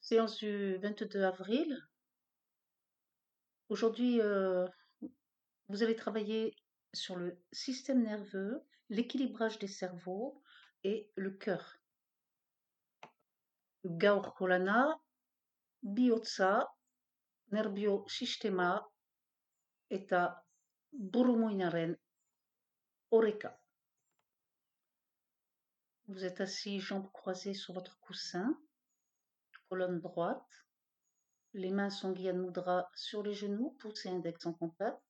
Séance du 22 avril. Aujourd'hui, vous allez travailler sur le système nerveux, l'équilibrage des cerveaux et le cœur. Gaur kolana, bihotza, nerbio-sistema eta burumuinaren oreka. Vous êtes assis, jambes croisées sur votre coussin, colonne droite. Les mains sont Gyan Mudra sur les genoux, pouce et index en contact.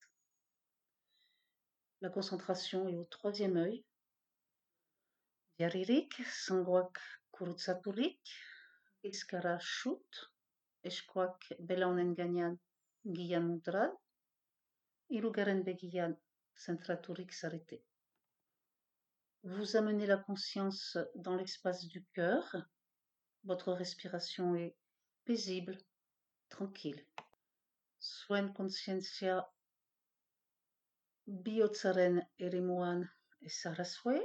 La concentration est au troisième œil. Jaririk, Sanguak Kurutsaturik, Iskara Shoot, Esquak Belaunen Ganyan Guyan Mudran, Irugaren Begiyan Centraturik s'arrêter. Vous amenez la conscience dans l'espace du cœur. Votre respiration est paisible, tranquille. Swen consciencia biotsaren erimuan et saraswe.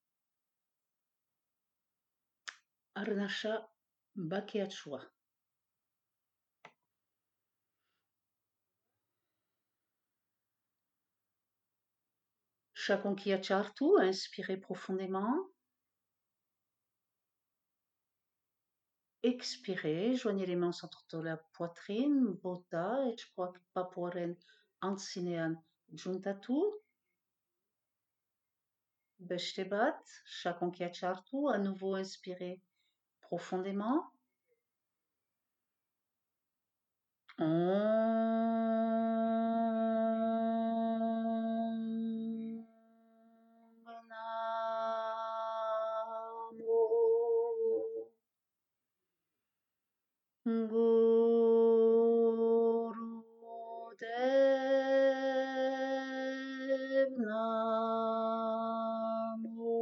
Arnasha Bakeachua. Shakonkiachartu, inspirez profondément. Expirez, joignez les mains entre la poitrine, Bota, Echquak Papuaren, Ansinean, Juntatu. Beshtebat, Shakonkiachartu, à nouveau inspirez profondément. Gurudev Namo.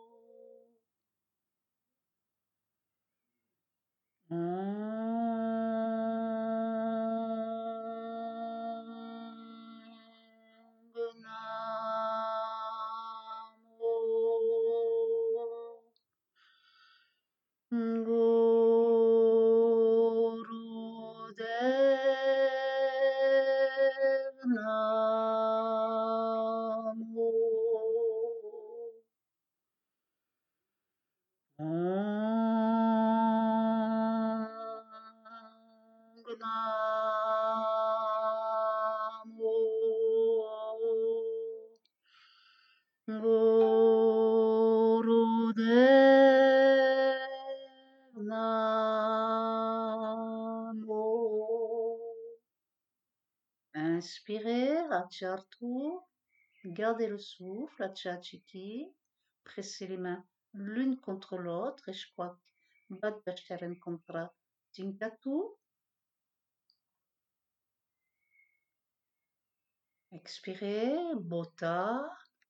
Gurudev Namo. Namo. Gurudev Namo. Inspirez, Achartu. Gardez le souffle, Achachiki. Pressez les mains l'une contre l'autre. Et je crois que Bad Bacharen contra Tinkatu. Expirez, Bota.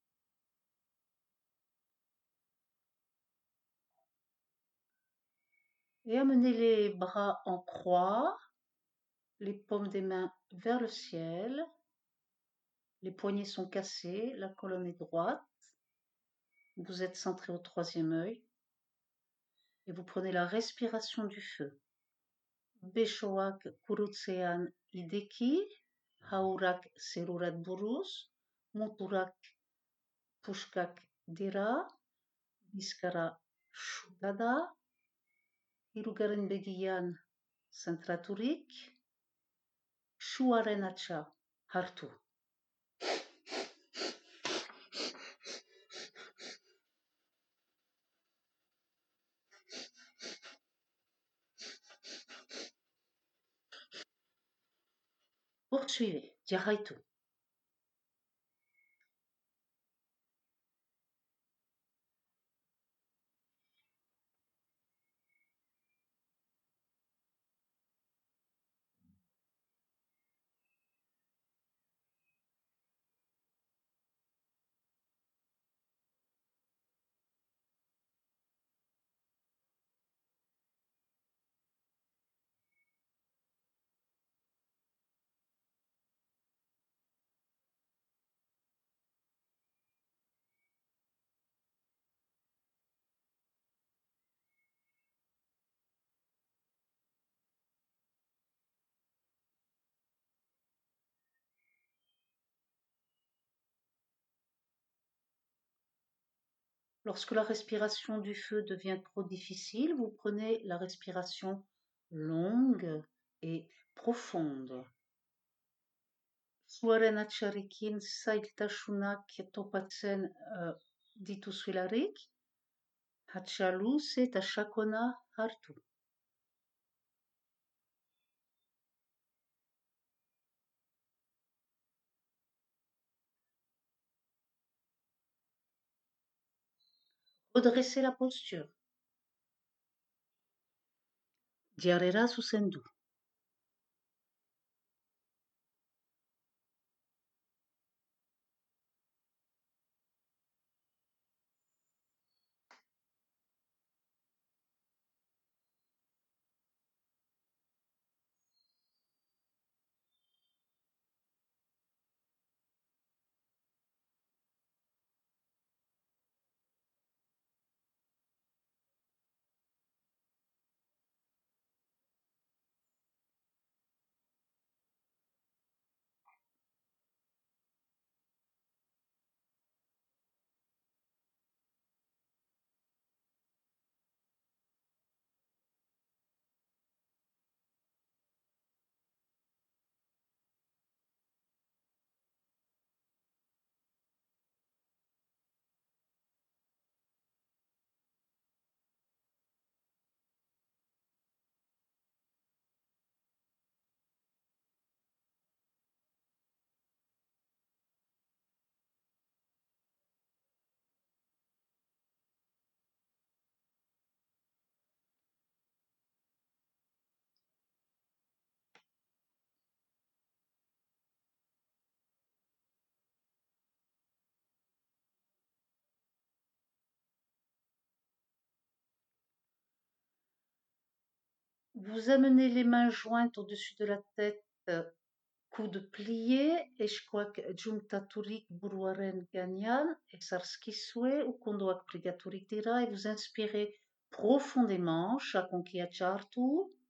Et amenez les bras en croix, les paumes des mains vers le ciel. Les poignets sont cassés, la colonne est droite. Vous êtes centré au troisième œil. Et vous prenez la respiration du feu. Beshoak Kurutsean Ideki, Haurak Serurat Burus, Muturak Pushkak Dira, Biskara Shudada, Irugaren Begiyan Centraturik, Shuarenacha Hartu. Poursuivez, Diaraitu. Lorsque la respiration du feu devient trop difficile, vous prenez la respiration longue et profonde. Zuaren atxarrekin zailtasunak topatzen dituzuelarik, hatsa luze eta sakona hartu. Redressez la posture. Jarrera zuzendu. Vous amenez les mains jointes au-dessus de la tête, coudes pliés, eskuak juntaturik buruaren gainean, ezarskizue, ukondoak pligaturik dira, et vous inspirez profondément, chaque onkiatxa hartu.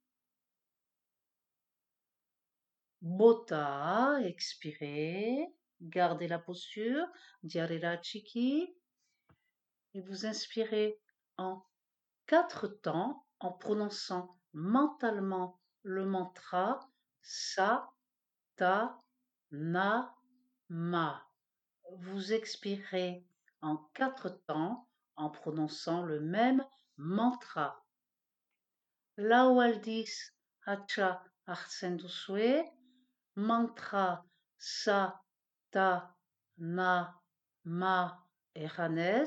Bota, expirez, gardez la posture, diarera chiki, et vous inspirez en 4 temps en prononçant mentalement le mantra Sa, Ta, Na, Ma. Vous expirez en 4 temps en prononçant le même mantra. Lau aldiz hatsa hartzen duzue, mantra Sa, Ta, Na, Ma erranez,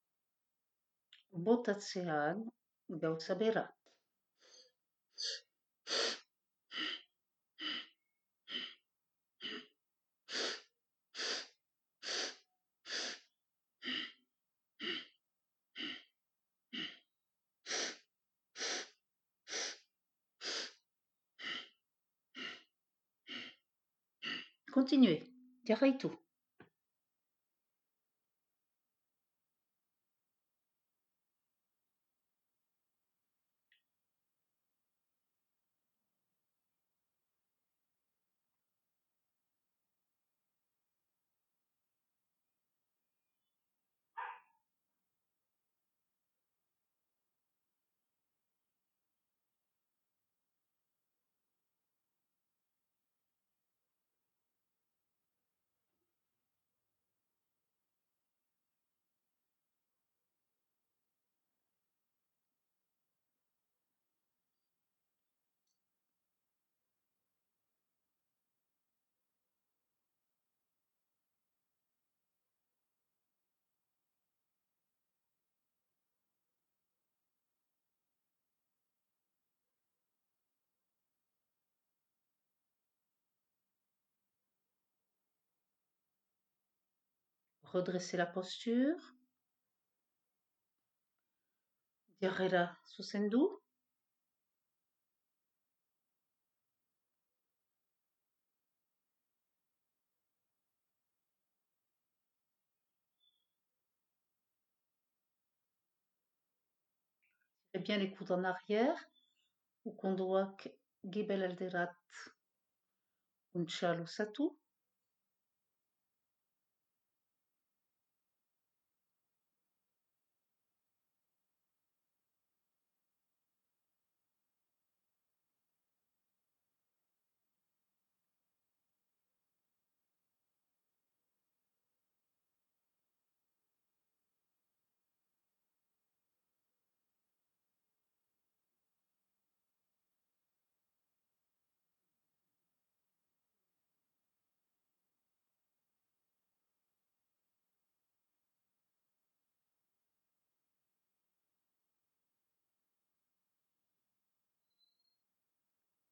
botatzean gauza bera. Continuez, jarraitu. Redressez la posture. Jarrera zuzendu. Tirez bien les coudes en arrière. Ukondoak gibel alderat untxa luzatu.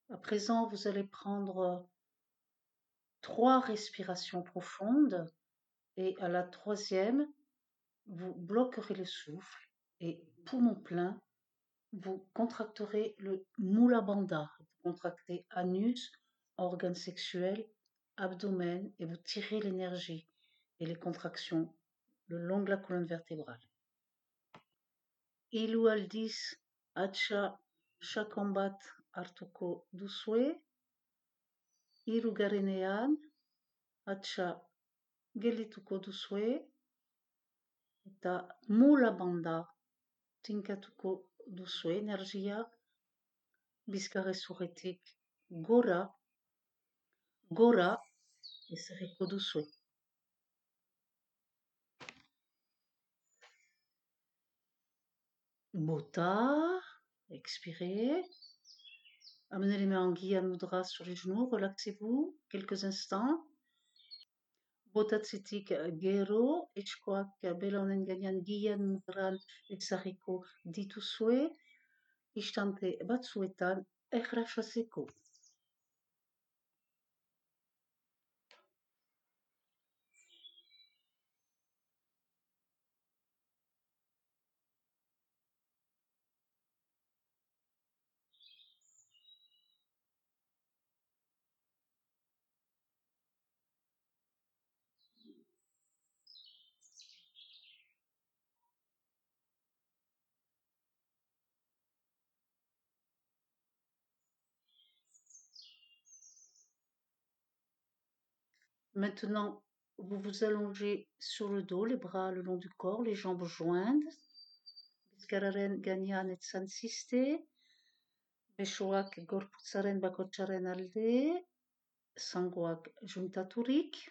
À présent, vous allez prendre 3 respirations profondes et à la troisième, vous bloquerez le souffle et poumon plein, vous contracterez le Mula Bandha. Vous contractez anus, organes sexuels, abdomen et vous tirez l'énergie et les contractions le long de la colonne vertébrale. Ilu aldis acha shakambat artuko dusue, iru garenean acha gelituko dusue, eta Mula Bandha tinkatuko dusue energia Biskare suretik gora, gora et seriko dusue. Bota, expirez. Amenez les mains en Gyan Mudra sur les genoux, relaxez-vous quelques instants. Bota Tsitik Gero, Echkoak Belonen Ganyan Gyan Mudran et Sariko Ditusue, Ishtante Batsuetan, Echrachaseko. Maintenant, vous vous allongez sur le dos, les bras le long du corps, les jambes jointes. Biskararen Ganyan et Sansiste. Beshoak Gorputzaren Bakocharen Alde. Sangwak Juntaturik.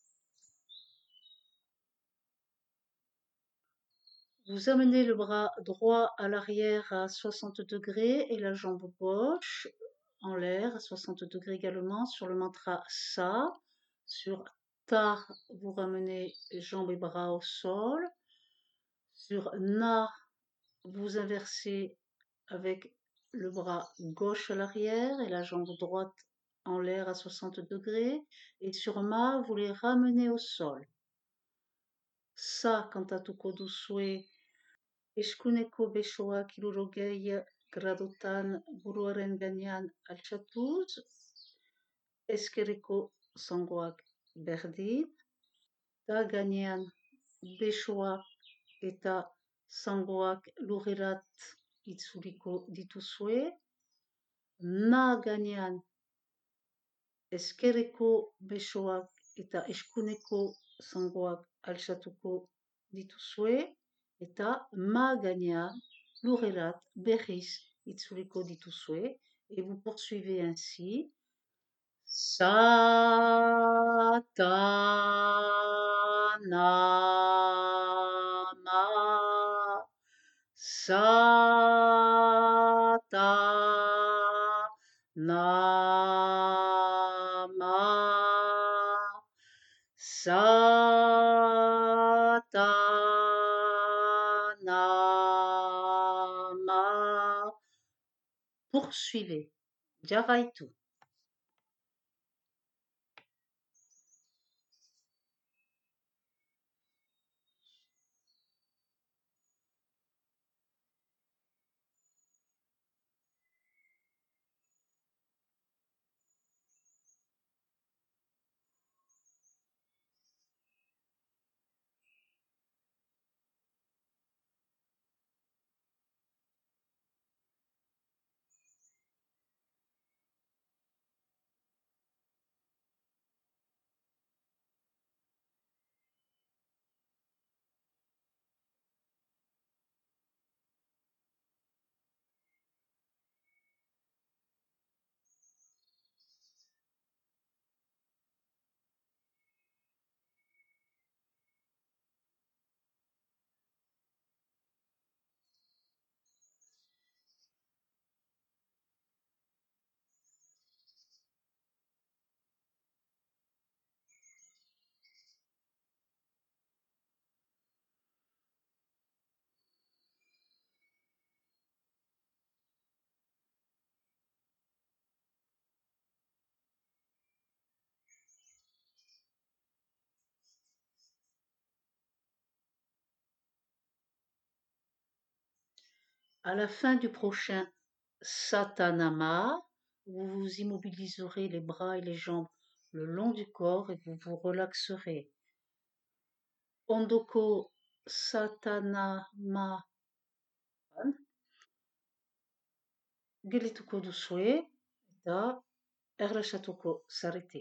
Vous amenez le bras droit à l'arrière à 60 degrés et la jambe gauche en l'air à 60 degrés également sur le mantra Sa. Sur Ta, vous ramenez jambes et bras au sol. Sur Na, vous inversez avec le bras gauche à l'arrière et la jambe droite en l'air à 60 degrés. Et sur Ma, vous les ramenez au sol. Sa, kantatuko dusue. Eskuneko beshoa kilurogei gradotan buruaren gainean altxatuz. Eskereko zangoak berdin. Ta gainean beshoa eta zangoak lurrerat itzuliko dituzue. Na gainean eskereko besoak eta eskuneko zangoak altxatuko dituzue. Eta ma gainean lurrerat berriz itzuliko dituzue. Et vous poursuivez ainsi. Sa ta na ma. Sa ta na ma. Sa ta na ma. Poursuivez. Jaraitu. À la fin du prochain Satanama, vous vous immobiliserez les bras et les jambes le long du corps et vous vous relaxerez. Ondoko Satanama Gelituko duzue eta erlaxatuko zarete.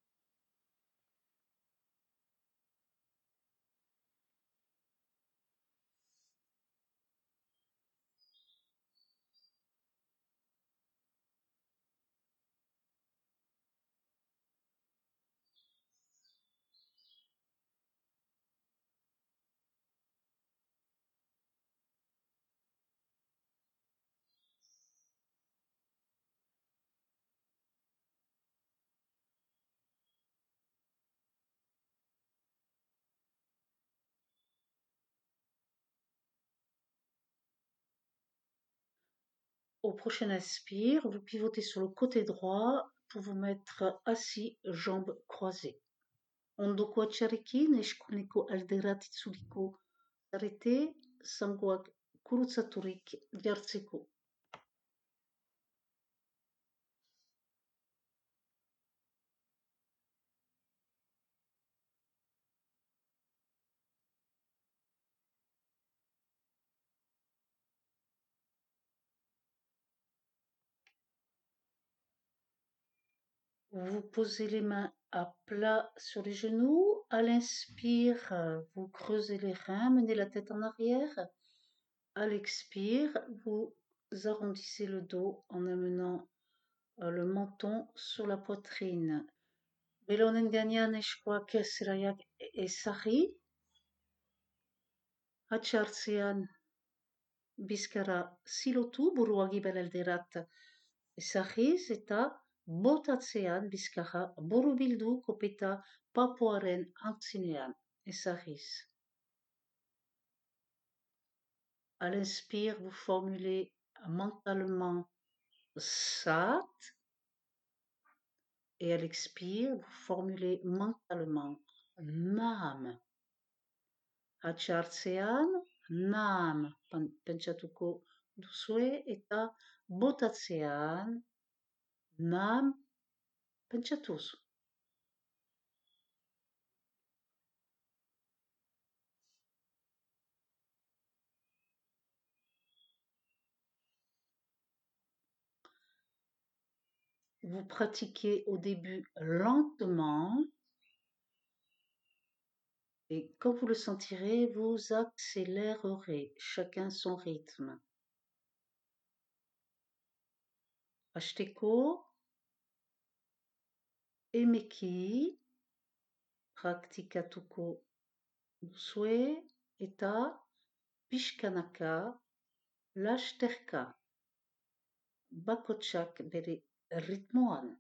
Au prochain inspire, vous pivotez sur le côté droit pour vous mettre assis, jambes croisées. Ondoko achariki neshkuneko alderatitsuliko arete sangoak kurutsaturik jartzeko. Vous posez les mains à plat sur les genoux. À l'inspire, vous creusez les reins, menez la tête en arrière. À l'expire, vous arrondissez le dos en amenant le menton sur la poitrine. Belonenganya neshkwa kesrayak et sari. Hacharsean biskara silotu buruagi belelderat. Sahiz eta botatzean bizkarra borobildu kopeta papoaren antzinean. Sahiz. À l'inspire, vous formulez mentalement Sat. Et à l'expire, vous formulez mentalement Nam. Hachartsean, Nam. Penchatuko dusue eta botatzean Nam penchatus. Vous pratiquez au début lentement et quand vous le sentirez, vous accélérerez chacun son rythme. Ashteko, Emeki, Praktikatuko Dusue, Eta, Pishkanaka, Lashterka, Bakotchak bere ritmoan.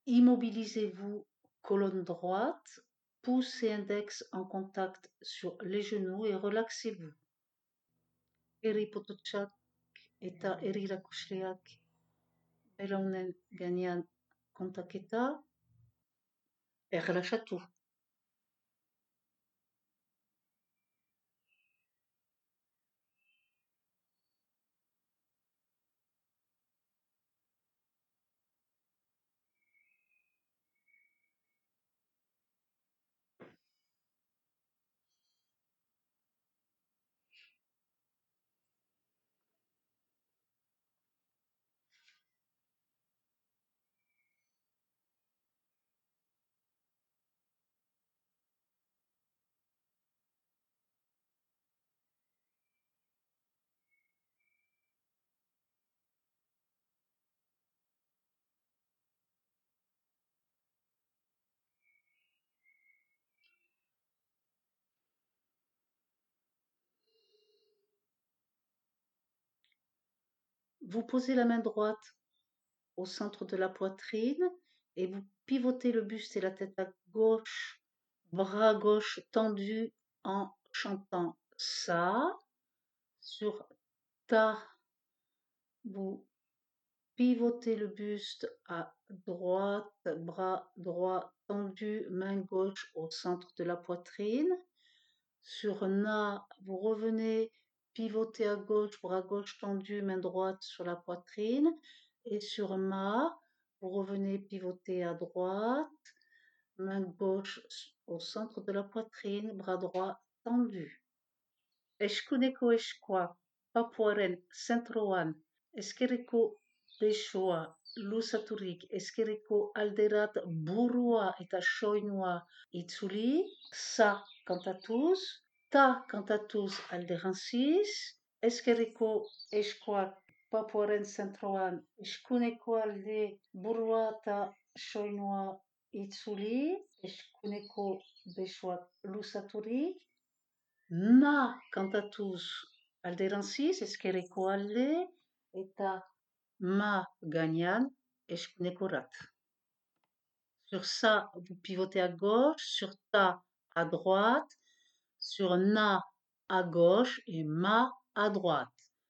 Immobilisez-vous, colonne droite, pouce et index en contact sur les genoux et relaxez-vous. Eri pototchak eta eri rakushriak belaunen gainean kontaketa erlaxatu. Vous posez la main droite au centre de la poitrine et vous pivotez le buste et la tête à gauche, bras gauche tendu en chantant ça. Sur ta, vous pivotez le buste à droite, bras droit tendu, main gauche au centre de la poitrine. Sur na, vous revenez pivoter à gauche, bras gauche tendu, main droite sur la poitrine. Et sur ma, vous revenez pivoter à droite, main gauche au centre de la poitrine, bras droit tendu. Eskuneko eskua, papuaren, centroan, eskerreko besoa luzaturik, eskerreko alderat burua eta soinua itzuli, sa kantatuz, ta kantatuz alderantziz, eskerreko eskuak papuaren zentroan, eskuneko alde burua eta soinua itzuli, eskuneko besoak luzaturik, na kantatuz alderantziz, eskerreko alde, eta ma gainean eskunekorat. Sur ça, vous pivotez à gauche, sur ta à droite, sur na à gauche et ma à droite.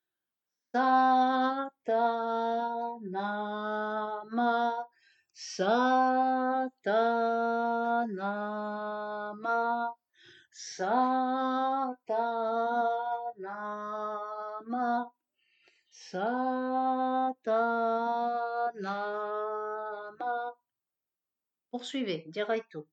Sa, ta, na, ma. Sa, ta, na, ma. Sa, ta, na, ma. Sa, ta, na, ma. Poursuivez, direito.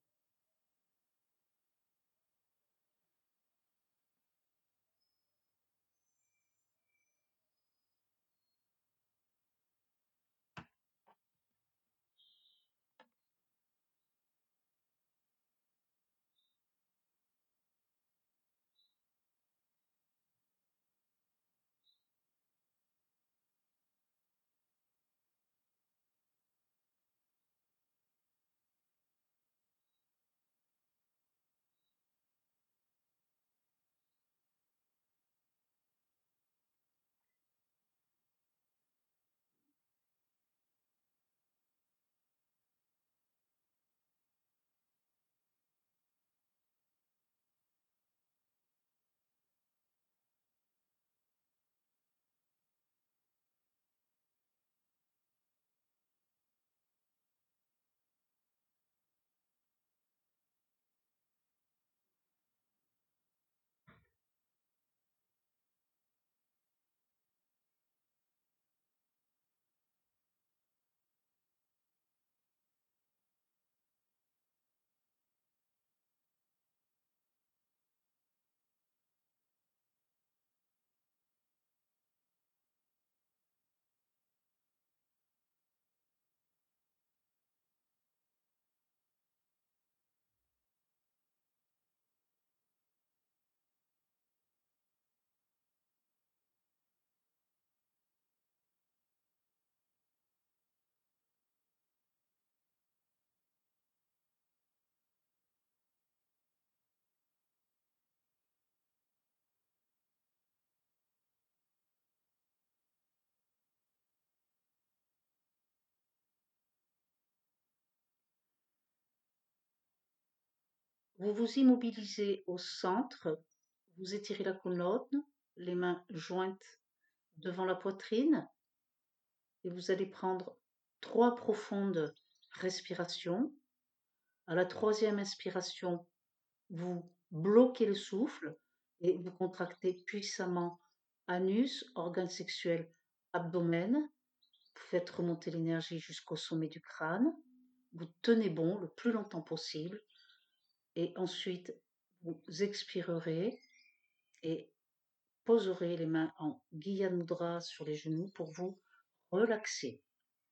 Vous vous immobilisez au centre, vous étirez la colonne, les mains jointes devant la poitrine et vous allez prendre 3 profondes respirations. À la troisième inspiration, vous bloquez le souffle et vous contractez puissamment anus, organe sexuel, abdomen. Vous faites remonter l'énergie jusqu'au sommet du crâne. Vous tenez bon le plus longtemps possible et ensuite vous expirerez et poserez les mains en Gyan Mudra sur les genoux pour vous relaxer.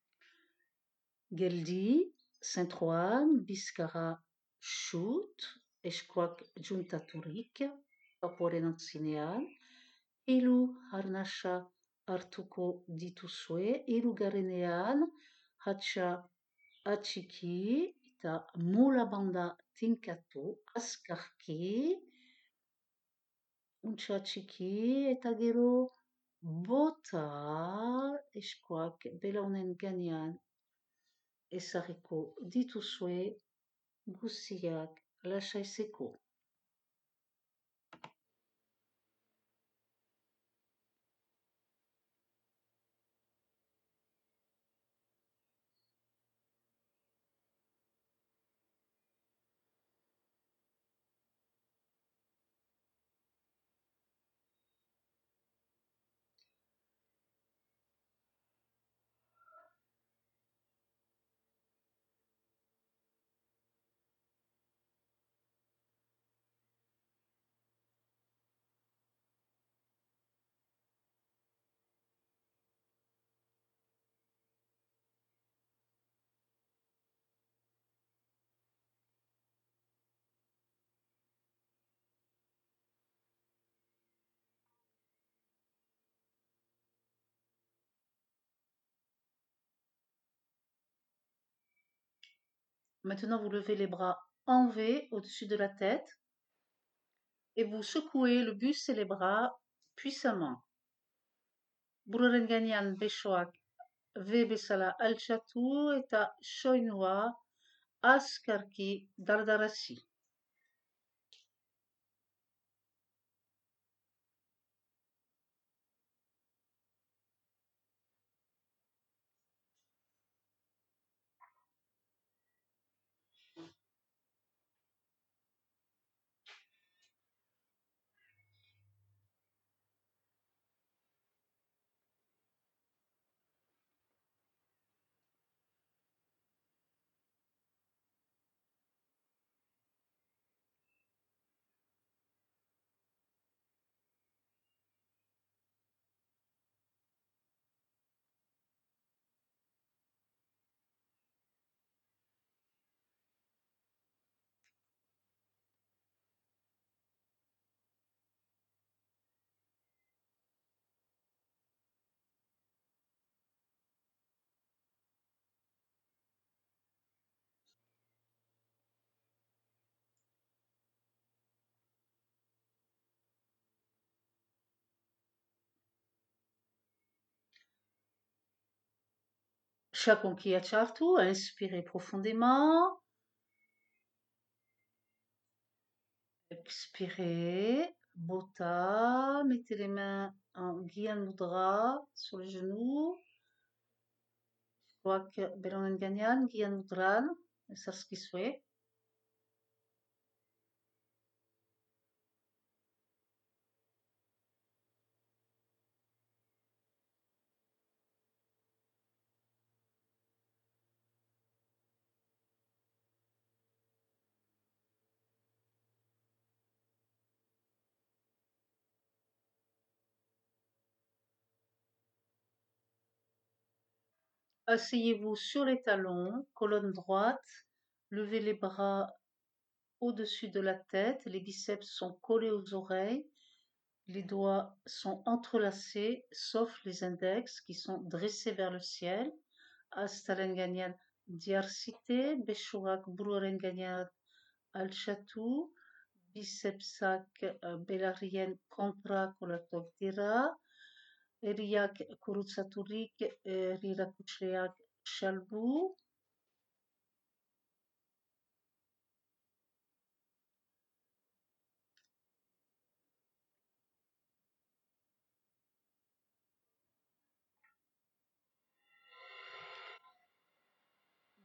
Geldi, Saint-Troan, Biskara, Shoot, Eshkwak Juntaturik, Paporenantsinean, Ilu Harnasha Artuko Ditusue, Ilu Garenean, Hacha Achiki, Ita Mulabanda Tinkatu, Askarki, Unchachiki, Etagero, Bota, Eshkwak, Belaunen Ganyan, Esariko, Ditusue, Gusiak, Lachaiseko. Maintenant, vous levez les bras en V au-dessus de la tête et vous secouez le buste et les bras puissamment. Bururenganyan Beshoak, V Besala Alchatu eta Shoinua, Askarki Dardarasi. Shakonki Achartu, inspirez profondément. Expirez. Bota, mettez les mains en Gyan Mudra sur les genoux. Kwak Belonen Ganyan, Gyan Mudran, Saskiswe. Asseyez-vous sur les talons, colonne droite, levez les bras au-dessus de la tête, les biceps sont collés aux oreilles, les doigts sont entrelacés, sauf les index qui sont dressés vers le ciel. Astalenganyan diarcité, Beshurak Brurenganyan Alchatu, bicepsak Belarien contra Kolatokdira, Eriak Kurutsaturik, Rirakuchleak Shalbu.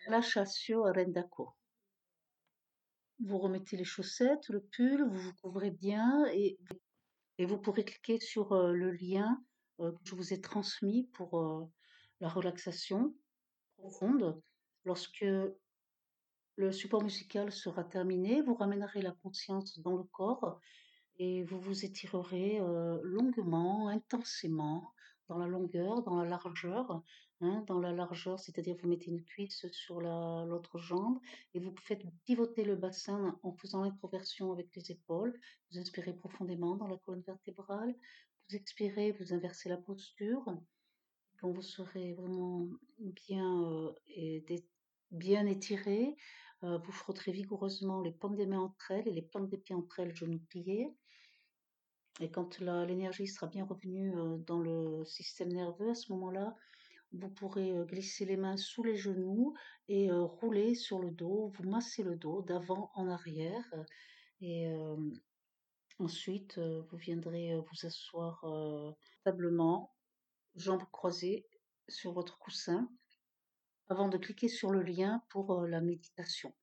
Relaxatio Rendako. Vous remettez les chaussettes, le pull, vous vous couvrez bien et vous pourrez cliquer sur le lien que je vous ai transmis pour la relaxation profonde. Lorsque le support musical sera terminé, vous ramènerez la conscience dans le corps et vous vous étirerez longuement, intensément, dans la longueur, dans la largeur. Hein, dans la largeur, c'est-à-dire vous mettez une cuisse sur l'autre jambe et vous faites pivoter le bassin en faisant l'introversion avec les épaules. Vous inspirez profondément dans la colonne vertébrale. Vous expirez, vous inversez la posture. Quand vous serez vraiment bien, bien étiré, vous frotterez vigoureusement les paumes des mains entre elles et les plantes des pieds entre elles, genoux pliés. Et quand l'énergie sera bien revenue dans le système nerveux, à ce moment-là, vous pourrez glisser les mains sous les genoux et rouler sur le dos, vous massez le dos d'avant en arrière. Et ensuite, vous viendrez vous asseoir confortablement, jambes croisées sur votre coussin, avant de cliquer sur le lien pour la méditation.